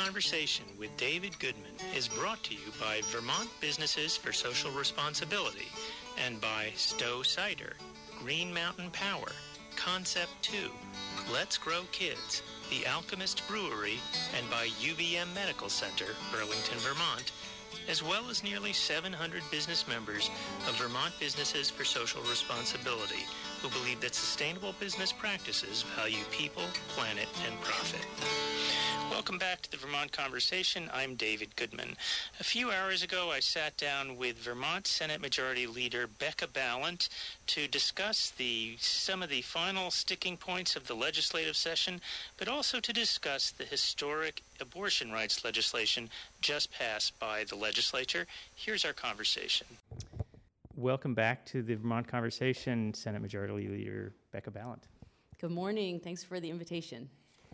Conversation with David Goodman is brought to you by Vermont Businesses for Social Responsibility and by Stowe Cider, Green Mountain Power, Concept 2, Let's Grow Kids, The Alchemist Brewery, and by UVM Medical Center, Burlington, Vermont, as well as nearly 700 business members of Vermont Businesses for Social Responsibility who believe that sustainable business practices value people, planet, and profit. Welcome back to the Vermont Conversation. I'm David Goodman. A few hours ago, I sat down with Vermont Senate Majority Leader Becca Balint to discuss some of the final sticking points of the legislative session, but also to discuss the historic abortion rights legislation just passed by the legislature. Here's our conversation. Welcome back to the Vermont Conversation, Senate Majority Leader Becca Balint. Good morning. Thanks for the invitation.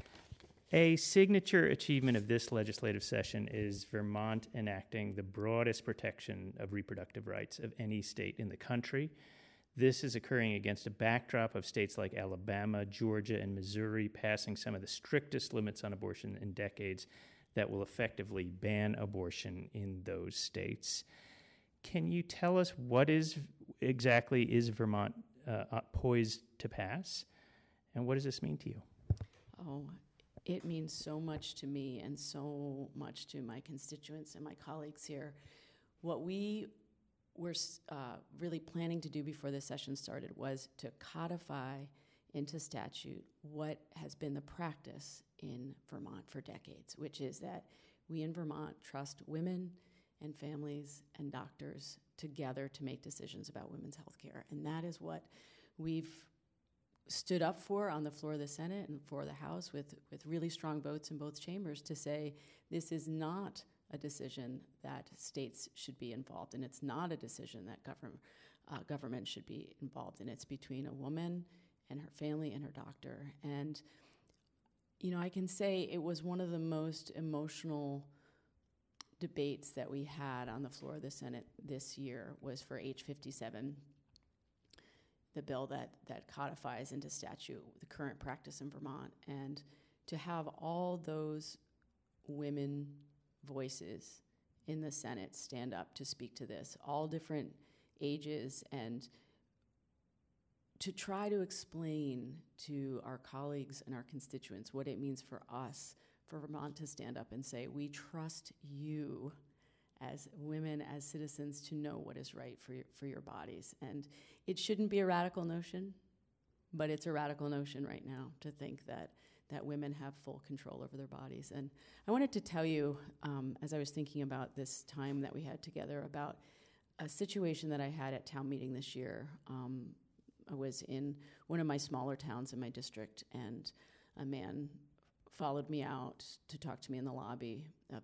A signature achievement of this legislative session is Vermont enacting the broadest protection of reproductive rights of any state in the country. This is occurring against a backdrop of states like Alabama, Georgia, and Missouri passing some of the strictest limits on abortion in decades that will effectively ban abortion in those states. Can you tell us what exactly is Vermont poised to pass, and what does this mean to you? Oh, it means so much to me and so much to my constituents and my colleagues here. What we were really planning to do before the session started was to codify into statute what has been the practice in Vermont for decades, which is that we in Vermont trust women and families and doctors together to make decisions about women's health care. And that is what we've stood up for on the floor of the Senate and for the House with really strong votes in both chambers to say this is not a decision that states should be involved in. It's not a decision that government should be involved in. It's between a woman and her family and her doctor. And, you know, I can say it was one of the most emotional debates that we had on the floor of the Senate this year was for H57, the bill that codifies into statute the current practice in Vermont. And to have all those women voices in the Senate stand up to speak to this, all different ages, and to try to explain to our colleagues and our constituents what it means for us, for Vermont to stand up and say, we trust you as women, as citizens, to know what is right for your bodies. And it shouldn't be a radical notion, but it's a radical notion right now to think that women have full control over their bodies. And I wanted to tell you, as I was thinking about this time that we had together, about a situation that I had at town meeting this year. I was in one of my smaller towns in my district, and a man followed me out to talk to me in the lobby of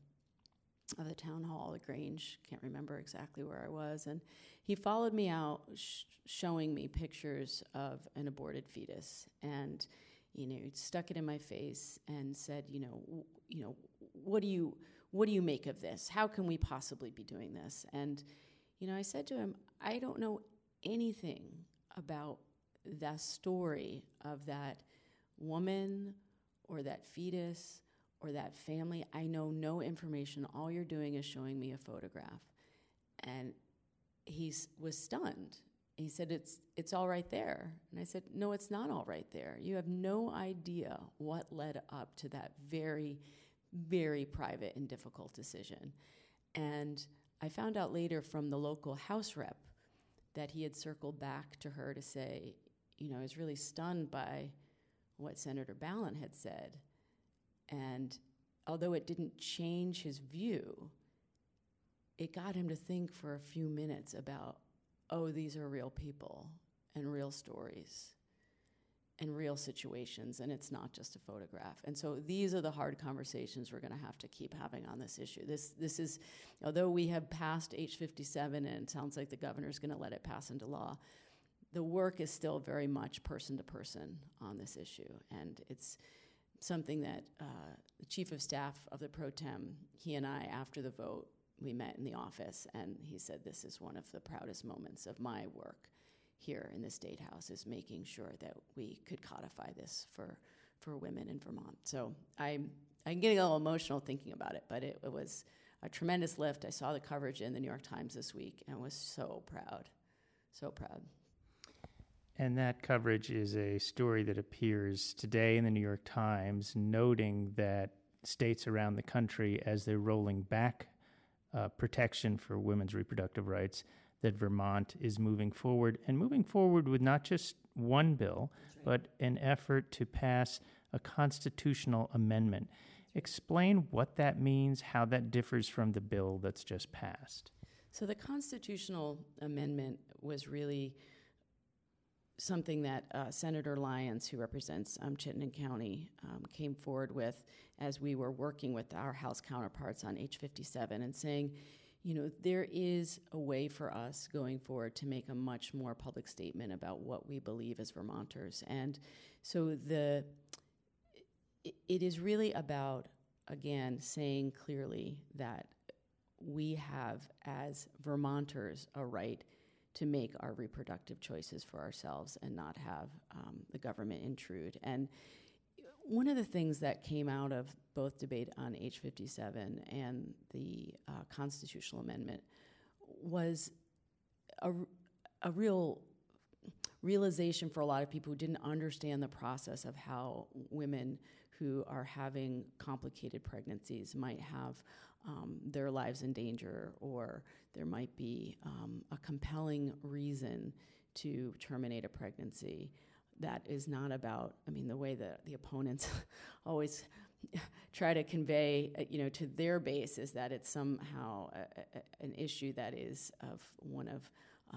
the town hall, the Grange. Can't remember exactly where I was. And he followed me out, showing me pictures of an aborted fetus, and he stuck it in my face and said, what do you make of this? How can we possibly be doing this? And I said to him, I don't know anything about the story of that woman or that fetus or that family. I know no information. All you're doing is showing me a photograph. And he was stunned. He said, it's all right there. And I said, no, it's not all right there. You have no idea what led up to that very, very private and difficult decision. And I found out later from the local House rep that he had circled back to her to say, I was really stunned by what Senator Balint had said. And although it didn't change his view, it got him to think for a few minutes about, oh, these are real people and real stories and real situations, and it's not just a photograph. And so these are the hard conversations we're going to have to keep having on this issue. This is, although we have passed H57 and it sounds like the governor's going to let it pass into law, the work is still very much person to person on this issue. And it's something that the chief of staff of the pro tem, he and I, after the vote, we met in the office, and he said, this is one of the proudest moments of my work here in the State House, is making sure that we could codify this for women in Vermont. So I I'm getting a little emotional thinking about it, but it was a tremendous lift. I saw the coverage in the New York Times this week and was so proud, so proud. And that coverage is a story that appears today in the New York Times, noting that states around the country, as they're rolling back protection for women's reproductive rights, that Vermont is moving forward with not just one bill, but an effort to pass a constitutional amendment. Explain what that means, how that differs from the bill that's just passed. So the constitutional amendment was really something that Senator Lyons, who represents Chittenden County, came forward with as we were working with our House counterparts on H57 and saying, there is a way for us going forward to make a much more public statement about what we believe as Vermonters. And so it is really about, again, saying clearly that we have, as Vermonters, a right to make our reproductive choices for ourselves and not have the government intrude. And one of the things that came out of both debate on H57 and the constitutional amendment was a real realization for a lot of people who didn't understand the process of how women who are having complicated pregnancies might have their lives in danger, or there might be a compelling reason to terminate a pregnancy that is not about, the way that the opponents always try to convey, to their base is that it's somehow an issue that is of one of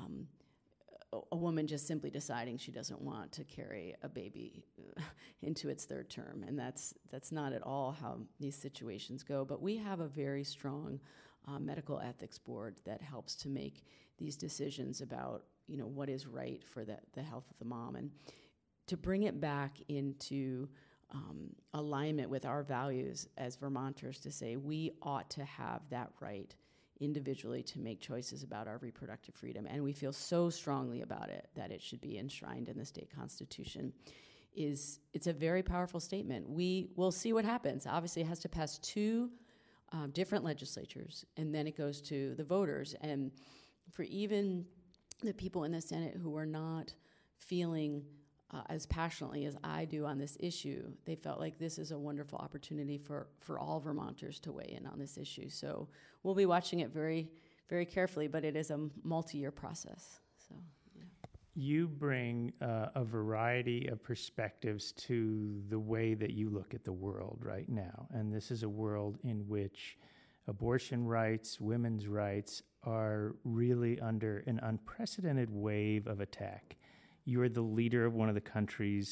a woman just simply deciding she doesn't want to carry a baby into its third term. And that's not at all how these situations go. But we have a very strong medical ethics board that helps to make these decisions about, what is right for the health of the mom. And to bring it back into alignment with our values as Vermonters, to say we ought to have that right individually to make choices about our reproductive freedom, and we feel so strongly about it that it should be enshrined in the state constitution, it's a very powerful statement. We will see what happens. Obviously, it has to pass two different legislatures, and then it goes to the voters. And for even the people in the Senate who are not feeling as passionately as I do on this issue, they felt like this is a wonderful opportunity for all Vermonters to weigh in on this issue. So we'll be watching it very, very carefully, but it is a multi-year process. So, yeah. You bring a variety of perspectives to the way that you look at the world right now. And this is a world in which abortion rights, women's rights are really under an unprecedented wave of attack. You're the leader of one of the country's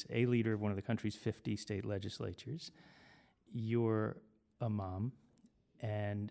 50 state legislatures. You're a mom. And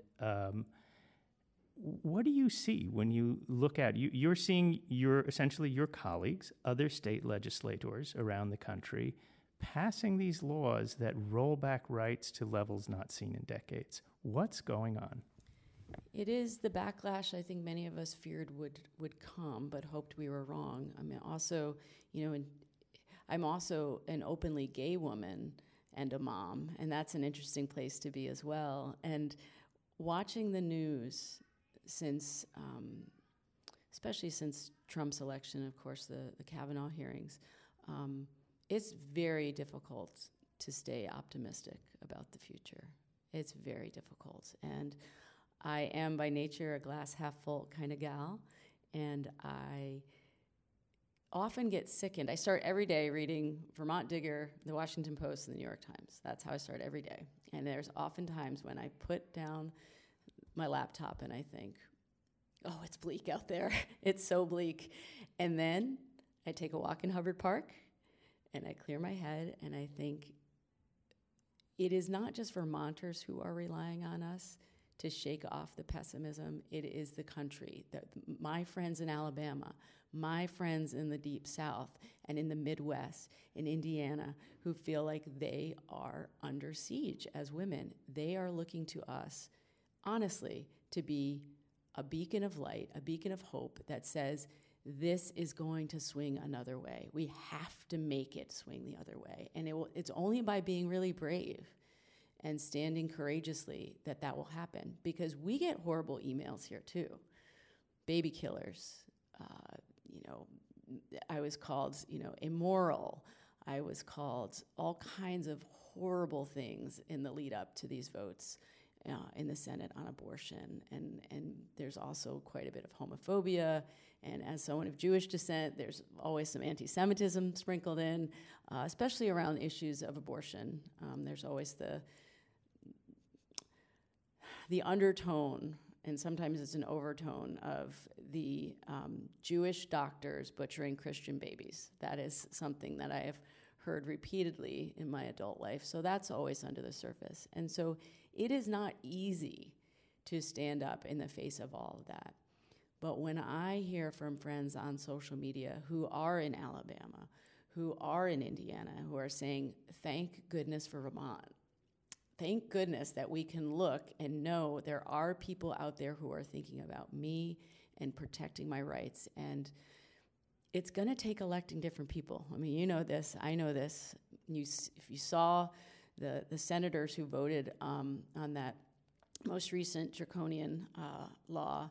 what do you see when you look at, you're seeing essentially your colleagues, other state legislators around the country, passing these laws that roll back rights to levels not seen in decades. What's going on? It is the backlash I think many of us feared would come, but hoped we were wrong. Also, I'm also an openly gay woman and a mom, and that's an interesting place to be as well. And watching the news since, especially since Trump's election, of course, the Kavanaugh hearings, it's very difficult to stay optimistic about the future. It's very difficult. And I am by nature a glass half full kind of gal, and I often get sickened. I start every day reading Vermont Digger, the Washington Post, and the New York Times. That's how I start every day. And there's often times when I put down my laptop and I think, oh, it's bleak out there. It's so bleak. And then I take a walk in Hubbard Park and I clear my head and I think it is not just Vermonters who are relying on us to shake off the pessimism. It is the country. My friends in Alabama, my friends in the Deep South and in the Midwest, in Indiana, who feel like they are under siege as women. They are looking to us, honestly, to be a beacon of light, a beacon of hope that says, this is going to swing another way. We have to make it swing the other way. And it's only by being really brave and standing courageously that will happen, because we get horrible emails here too. Baby killers, I was called, immoral. I was called all kinds of horrible things in the lead up to these votes in the Senate on abortion. And there's also quite a bit of homophobia. And as someone of Jewish descent, there's always some anti-Semitism sprinkled in, especially around issues of abortion. There's always the undertone, and sometimes it's an overtone, of the Jewish doctors butchering Christian babies. That is something that I have heard repeatedly in my adult life. So that's always under the surface. And so it is not easy to stand up in the face of all of that. But when I hear from friends on social media who are in Alabama, who are in Indiana, who are saying, thank goodness for Vermont. Thank goodness that we can look and know there are people out there who are thinking about me and protecting my rights. And it's going to take electing different people. I mean, you know this. I know this. If you saw the senators who voted on that most recent draconian law,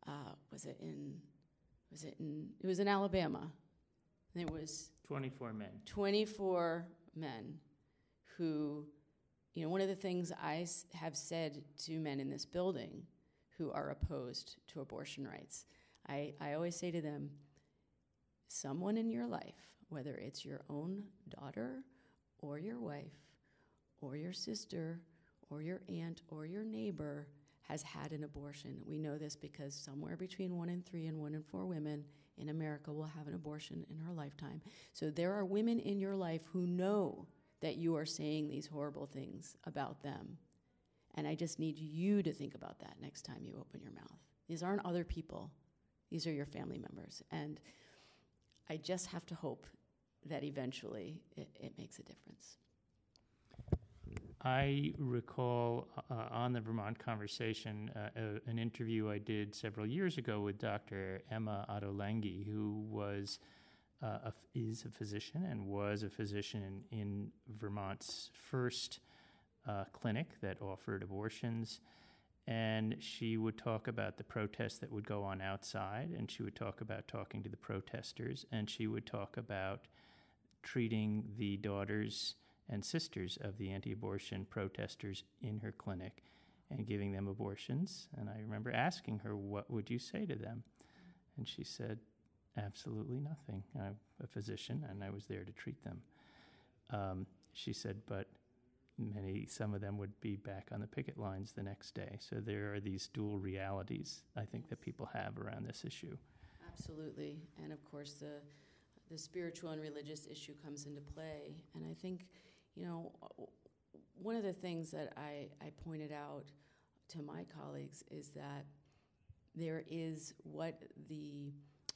it was in Alabama. And it was 24 men. 24 men who, one of the things I have said to men in this building who are opposed to abortion rights, I always say to them, someone in your life, whether it's your own daughter or your wife or your sister or your aunt or your neighbor, has had an abortion. We know this because somewhere between 1 in 3 and 1 in 4 women in America will have an abortion in her lifetime. So there are women in your life who know that you are saying these horrible things about them. And I just need you to think about that next time you open your mouth. These aren't other people. These are your family members. And I just have to hope that eventually it makes a difference. I recall on the Vermont Conversation an interview I did several years ago with Dr. Emma Ottolenghi, who is a physician and was a physician in Vermont's first clinic that offered abortions. And she would talk about the protests that would go on outside, and she would talk about talking to the protesters, and she would talk about treating the daughters and sisters of the anti-abortion protesters in her clinic and giving them abortions. And I remember asking her, what would you say to them? And she said, absolutely nothing. I'm a physician, and I was there to treat them. She said, but some of them would be back on the picket lines the next day. So there are these dual realities, I think, that people have around this issue. Absolutely. And of course, the spiritual and religious issue comes into play. And I think, one of the things that I pointed out to my colleagues is that there is what the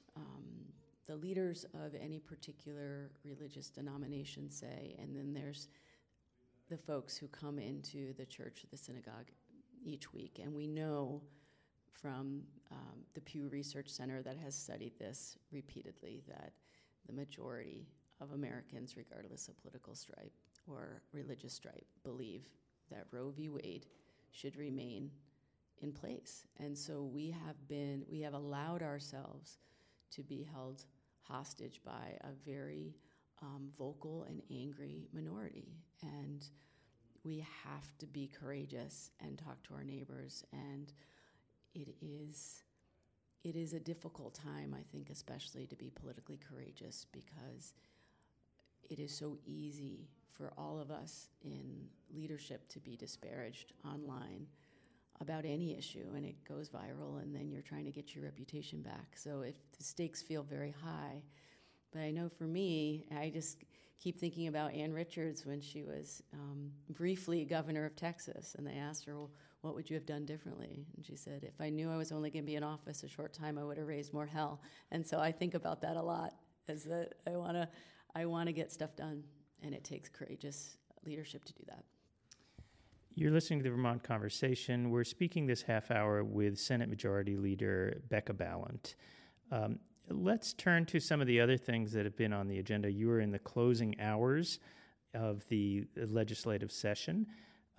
leaders of any particular religious denomination say, and then there's the folks who come into the church or the synagogue each week. And we know from the Pew Research Center that has studied this repeatedly that the majority of Americans, regardless of political stripe or religious stripe, believe that Roe v. Wade should remain in place. And so we have allowed ourselves to be held hostage by a very vocal and angry minority. And we have to be courageous and talk to our neighbors. And it is a difficult time, I think, especially to be politically courageous, because it is so easy for all of us in leadership to be disparaged online about any issue, and it goes viral, and then you're trying to get your reputation back. So if the stakes feel very high, but I know for me, I just keep thinking about Ann Richards when she was briefly governor of Texas, and they asked her, well, what would you have done differently? And she said, if I knew I was only going to be in office a short time, I would have raised more hell. And so I think about that a lot, is that I want to get stuff done, and it takes courageous leadership to do that. You're listening to the Vermont Conversation. We're speaking this half hour with Senate Majority Leader Becca Balint. Let's turn to some of the other things that have been on the agenda. You are in the closing hours of the legislative session.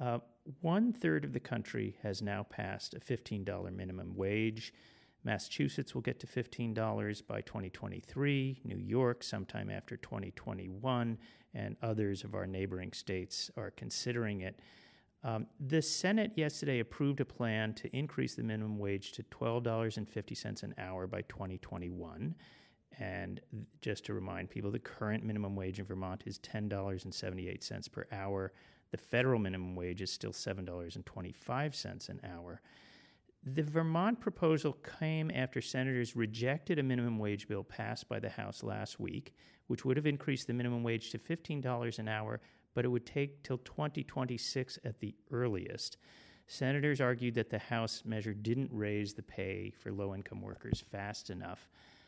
1/3 of the country has now passed a $15 minimum wage. Massachusetts will get to $15 by 2023, New York sometime after 2021, and others of our neighboring states are considering it. The Senate yesterday approved a plan to increase the minimum wage to $12.50 an hour by 2021. And just to remind people, the current minimum wage in Vermont is $10.78 per hour. The federal minimum wage is still $7.25 an hour. The Vermont proposal came after senators rejected a minimum wage bill passed by the House last week, which would have increased the minimum wage to $15 an hour, but it would take till 2026 at the earliest. Senators argued that the House measure didn't raise the pay for low-income workers fast enough.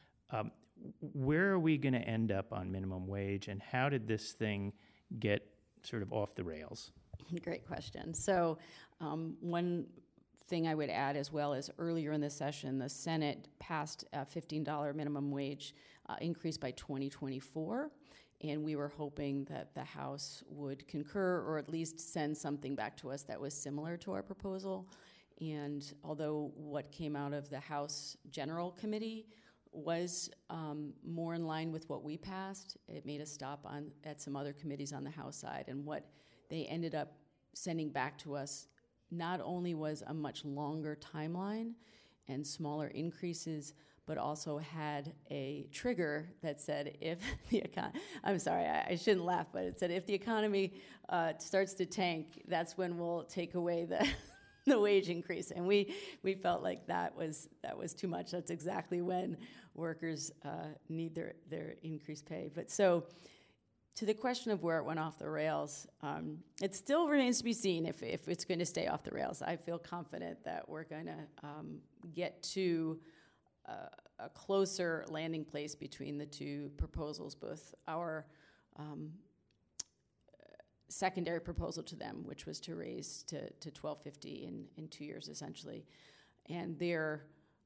Where are we going to end up on minimum wage, and how did this thing get sort of off the rails? Great question. So one thing I would add as well is earlier in the session, the Senate passed a $15 minimum wage increase by 2024, and we were hoping that the House would concur or at least send something back to us that was similar to our proposal. And although what came out of the House General Committee was more in line with what we passed, it made a stop at some other committees on the House side. And what they ended up sending back to us not only was a much longer timeline and smaller increases, but also had a trigger that said if the I'm sorry, I shouldn't laugh, but it said if the economy starts to tank, that's when we'll take away the wage increase. And we felt like that was too much. That's exactly when workers need their increased pay. But so to the question of where it went off the rails, it still remains to be seen if it's going to stay off the rails. I feel confident that we're going to get to a closer landing place between the two proposals, both our secondary proposal to them, which was to raise to $12.50 in 2 years, essentially. And they're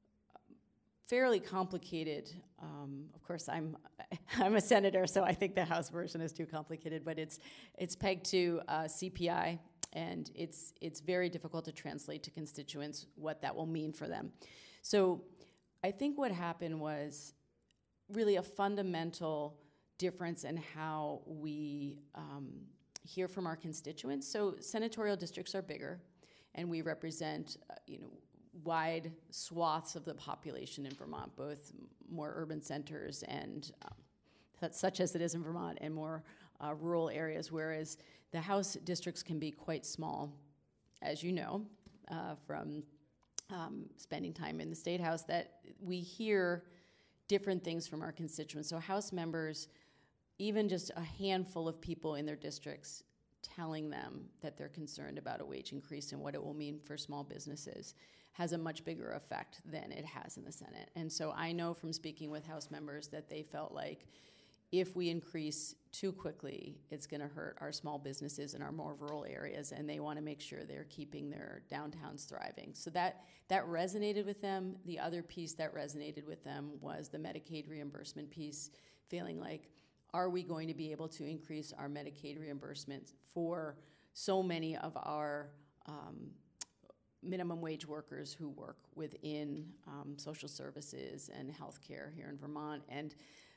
fairly complicated. Of course, I'm a senator, so I think the House version is too complicated, but it's pegged to CPI, and it's very difficult to translate to constituents what that will mean for them. So I think what happened was really a fundamental difference in how we hear from our constituents. So senatorial districts are bigger, and we represent wide swaths of the population in Vermont, both more urban centers and such as it is in Vermont, and more rural areas, whereas the House districts can be quite small, as you know, from spending time in the State House, that we hear different things from our constituents. So House members, even just a handful of people in their districts telling them that they're concerned about a wage increase and what it will mean for small businesses, has a much bigger effect than it has in the Senate. And so I know from speaking with House members that they felt like if we increase too quickly, it's going to hurt our small businesses in our more rural areas, and they want to make sure they're keeping their downtowns thriving. So that resonated with them. The other piece that resonated with them was the Medicaid reimbursement piece, feeling like, are we going to be able to increase our Medicaid reimbursement for so many of our minimum wage workers who work within social services and healthcare here in Vermont? And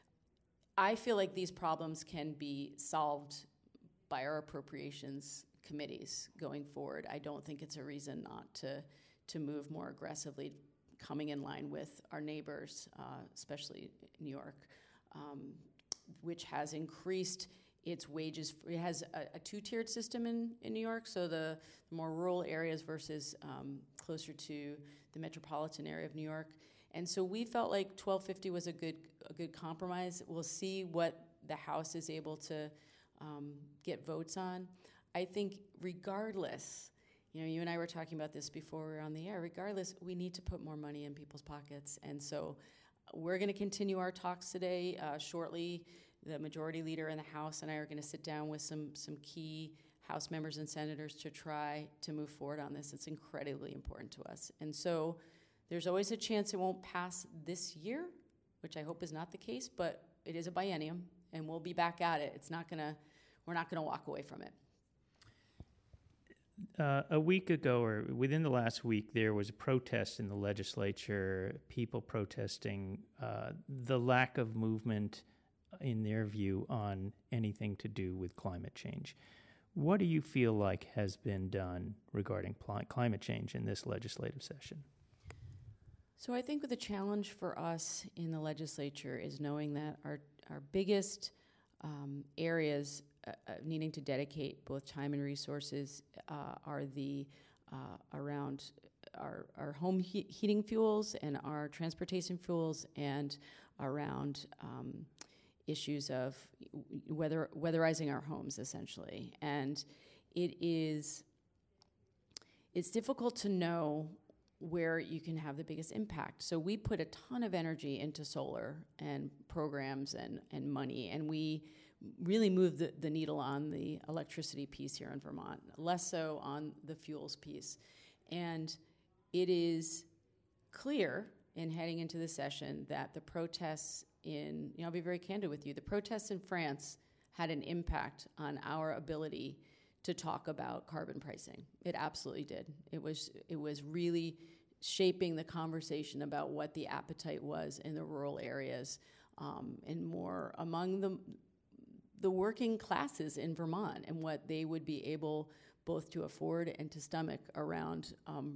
I feel like these problems can be solved by our appropriations committees going forward. I don't think it's a reason not to move more aggressively, coming in line with our neighbors, especially New York, which has increased its wages. It has a two-tiered system in New York, so the more rural areas versus closer to the metropolitan area of New York. And so we felt like $12.50 was a good compromise. We'll see what the House is able to get votes on. I think regardless, you and I were talking about this before we were on the air, regardless, we need to put more money in people's pockets. And so we're going to continue our talks today. Shortly, the majority leader in the House and I are going to sit down with some key House members and senators to try to move forward on this. It's incredibly important to us. And so there's always a chance it won't pass this year, which I hope is not the case, but it is a biennium, and we'll be back at it. We're not gonna walk away from it. A week ago, or within the last week, there was a protest in the legislature, people protesting the lack of movement, in their view, on anything to do with climate change. What do you feel like has been done regarding climate change in this legislative session? So I think the challenge for us in the legislature is knowing that our biggest areas needing to dedicate both time and resources are the around our home heating fuels and our transportation fuels, and around issues of weatherizing our homes, essentially. And it's difficult to know where you can have the biggest impact. So we put a ton of energy into solar and programs and money, and we really moved the needle on the electricity piece here in Vermont, less so on the fuels piece. And it is clear in heading into the session that the protests I'll be very candid with you, the protests in France had an impact on our ability to talk about carbon pricing. It absolutely did. It was really shaping the conversation about what the appetite was in the rural areas, and more among the working classes in Vermont, and what they would be able both to afford and to stomach around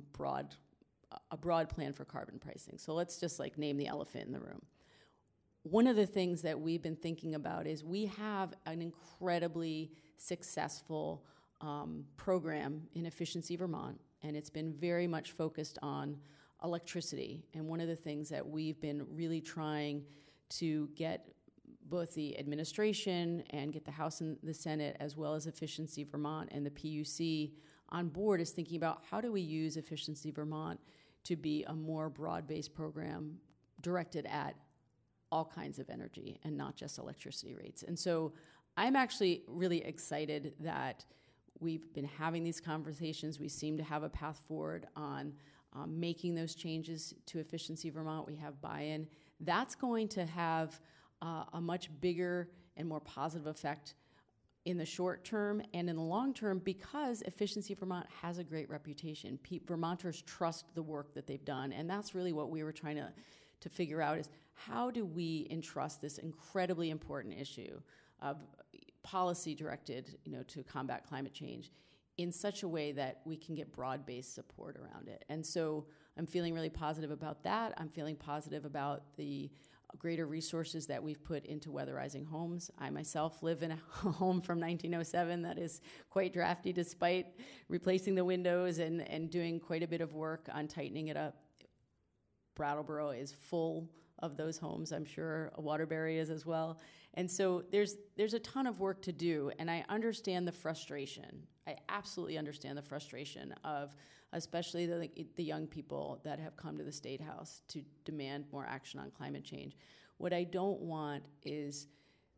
a broad plan for carbon pricing. So let's just name the elephant in the room. One of the things that we've been thinking about is we have an incredibly successful program in Efficiency Vermont, and it's been very much focused on electricity. And one of the things that we've been really trying to get both the administration and get the House and the Senate, as well as Efficiency Vermont and the PUC on board, is thinking about how do we use Efficiency Vermont to be a more broad-based program directed at all kinds of energy and not just electricity rates. And so I'm actually really excited that we've been having these conversations. We seem to have a path forward on making those changes to Efficiency Vermont. We have buy-in. That's going to have a much bigger and more positive effect in the short term and in the long term, because Efficiency Vermont has a great reputation. Vermonters trust the work that they've done, and that's really what we were trying to figure out, is how do we entrust this incredibly important issue of policy directed, to combat climate change in such a way that we can get broad-based support around it. And so I'm feeling really positive about that. I'm feeling positive about the greater resources that we've put into weatherizing homes. I myself live in a home from 1907 that is quite drafty, despite replacing the windows and doing quite a bit of work on tightening it up. Brattleboro is full of those homes. I'm sure Waterbury is as well. And so there's a ton of work to do, and I understand the frustration. I absolutely understand the frustration of especially the young people that have come to the State House to demand more action on climate change. What I don't want is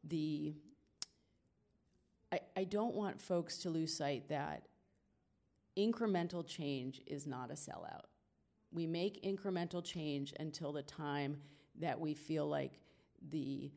I don't want folks to lose sight that incremental change is not a sellout. We make incremental change until the time that we feel like the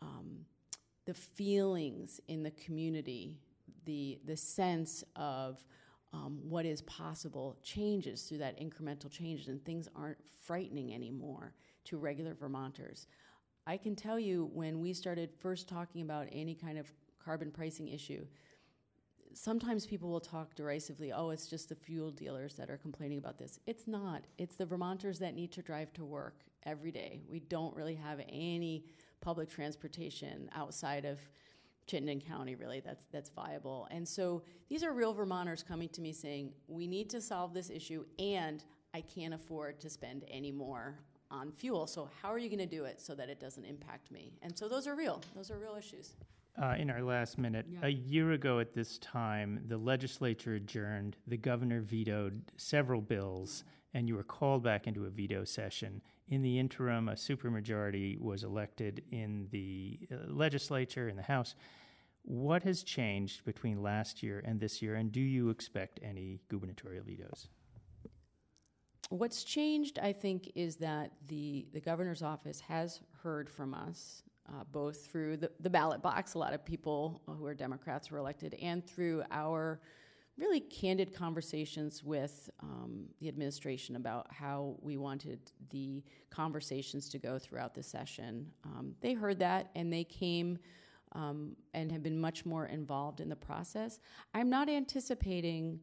feelings in the community, the sense of what is possible changes through that incremental change, and things aren't frightening anymore to regular Vermonters. I can tell you, when we started first talking about any kind of carbon pricing issue, sometimes people will talk derisively, oh, it's just the fuel dealers that are complaining about this. It's not. It's the Vermonters that need to drive to work every day. We don't really have any public transportation outside of Chittenden County, really, that's viable. And so these are real Vermonters coming to me saying, we need to solve this issue, and I can't afford to spend any more on fuel. So how are you going to do it so that it doesn't impact me? And so those are real. Those are real issues. In our last minute, Yeah. A year ago at this time, the legislature adjourned, the governor vetoed several bills, and you were called back into a veto session. In the interim, a supermajority was elected in the legislature, in the House. What has changed between last year and this year, and do you expect any gubernatorial vetoes? What's changed, I think, is that the governor's office has heard from us, both through the ballot box. A lot of people who are Democrats were elected, and through our really candid conversations with the administration about how we wanted the conversations to go throughout the session. They heard that, and they came and have been much more involved in the process. I'm not anticipating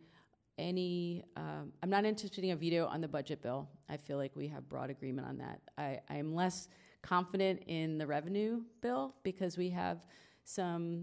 a veto on the budget bill. I feel like we have broad agreement on that. I am less confident in the revenue bill because we have some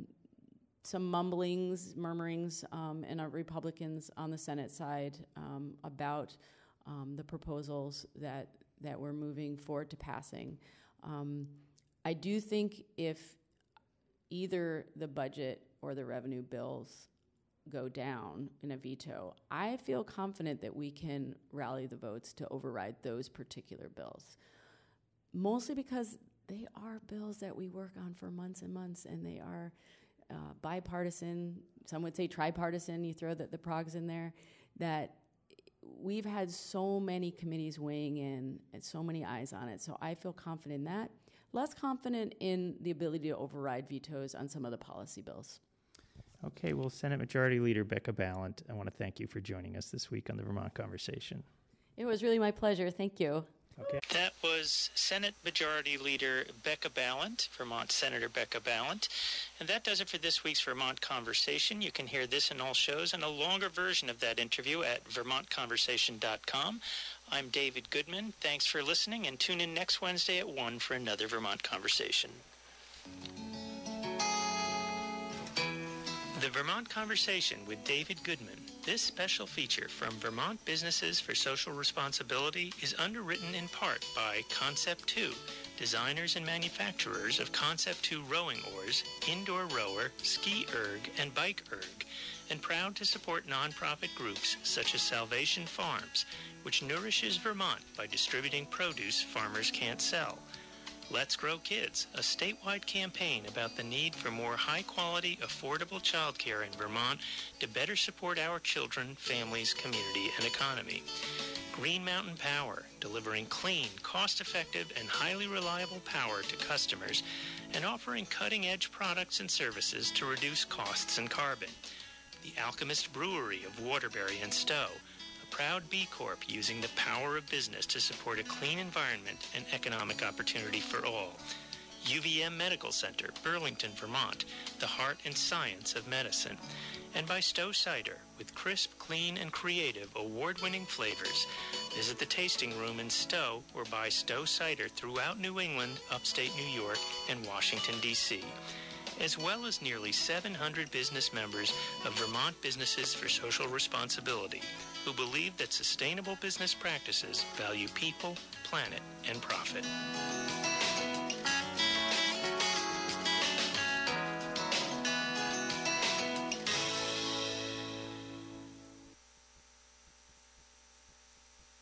murmurings in our Republicans on the Senate side about the proposals that we're moving forward to passing. I do think if either the budget or the revenue bills go down in a veto, I feel confident that we can rally the votes to override those particular bills. Mostly because they are bills that we work on for months and months, and they are bipartisan, some would say tripartisan, you throw the progs in there, that we've had so many committees weighing in and so many eyes on it. So I feel confident in that. Less confident in the ability to override vetoes on some of the policy bills. Okay, well, Senate Majority Leader Becca Balint, I want to thank you for joining us this week on the Vermont Conversation. It was really my pleasure. Thank you. Okay. That was Senate Majority Leader Becca Balint, Vermont Senator Becca Balint. And that does it for this week's Vermont Conversation. You can hear this and all shows and a longer version of that interview at vermontconversation.com. I'm David Goodman. Thanks for listening, and tune in next Wednesday at 1 for another Vermont Conversation. The Vermont Conversation with David Goodman. This special feature from Vermont Businesses for Social Responsibility is underwritten in part by Concept 2, designers and manufacturers of Concept 2 rowing oars, indoor rower, ski erg, and bike erg, and proud to support nonprofit groups such as Salvation Farms, which nourishes Vermont by distributing produce farmers can't sell. Let's Grow Kids, a statewide campaign about the need for more high-quality, affordable childcare in Vermont to better support our children, families, community, and economy. Green Mountain Power, delivering clean, cost-effective, and highly reliable power to customers and offering cutting-edge products and services to reduce costs and carbon. The Alchemist Brewery of Waterbury and Stowe, proud B Corp using the power of business to support a clean environment and economic opportunity for all. UVM Medical Center, Burlington, Vermont, the heart and science of medicine. And by Stowe Cider, with crisp, clean, and creative award-winning flavors. Visit the tasting room in Stowe or buy Stowe Cider throughout New England, upstate New York, and Washington, D.C., as well as nearly 700 business members of Vermont Businesses for Social Responsibility, who believe that sustainable business practices value people, planet, and profit.